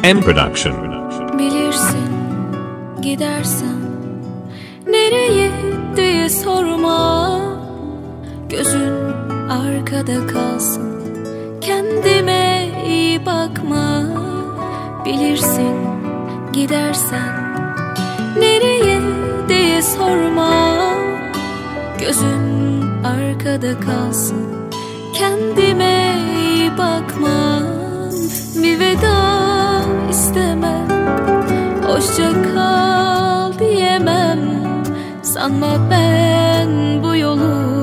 M Production. Bilirsin gidersen nereye diye sorma, gözün arkada kalsın, kendime iyi bakma. Bilirsin gidersen nereye diye sorma, gözün arkada kalsın, kendime iyi bakma. Bir veda istemem, hoşça kal diyemem. Sanma ben bu yolu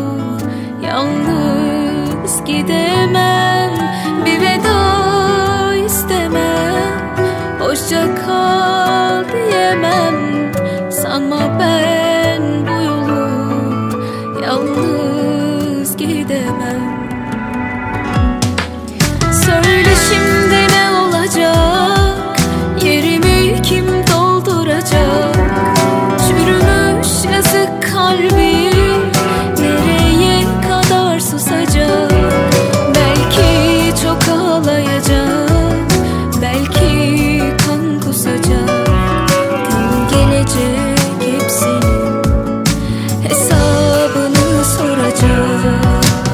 yalnız gidemem. Bir veda istemem, hoşça kal diyemem. Sanma ben bu yolu yalnız gidemem. Söyle şimdi ne olacak, yerimi kim dolduracak? Çürümüş yazık kalbi nereye kadar susacak? Belki çok ağlayacak, belki kan kusacak. Gün gelecek hepsinin hesabını soracak.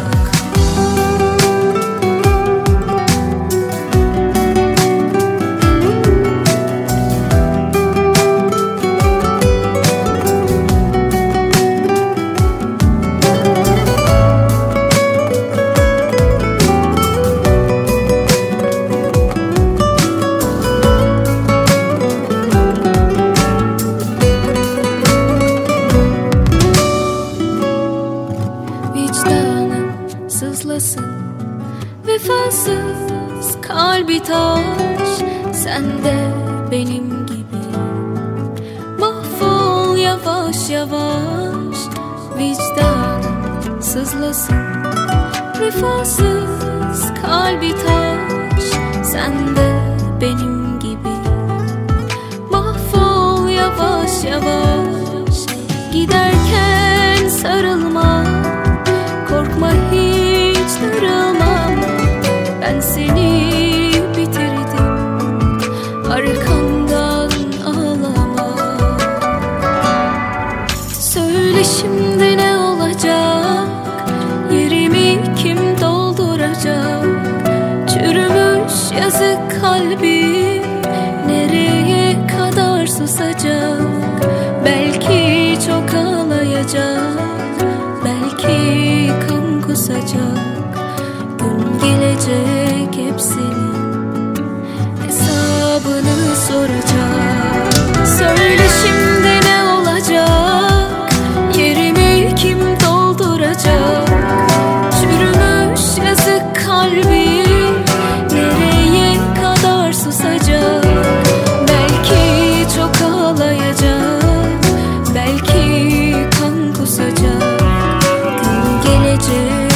Vicdanım sızlasın, vefasız kalbi taş. Sen de benim gibi mahvol yavaş yavaş. Vicdanım sızlasın, vefasız kalbi taş. Sen de benim gibi mahvol yavaş yavaş. Giderken sarılma, korkma hiç darılmam. Ben seni bitirdim, arkandan ağlama. Söyle şimdi ne olacak, yerimi kim dolduracak? Çürümüş yazık kalbi nereye kadar susacak? Belki çok ağlayacak, belki kan kusacak. Gün gelecek hepsinin hesabını soracak. Söyle şimdi ne olacak, yerimi kim dolduracak? Çürümüş yazık kalbi nereye kadar susacak? Belki çok ağlayacak, belki kan kusacak. Gün gelecek